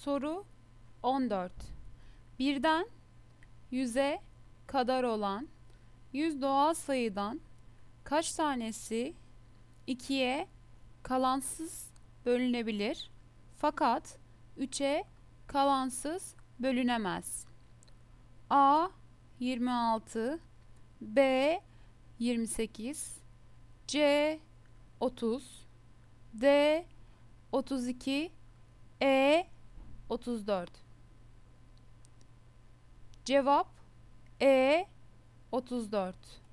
Soru 14. Birden 100'e kadar olan 100 doğal sayıdan kaç tanesi 2'ye kalansız bölünebilir fakat 3'e kalansız bölünemez? A 26, B 28, C 30, D 32, E 34. Cevap E 34.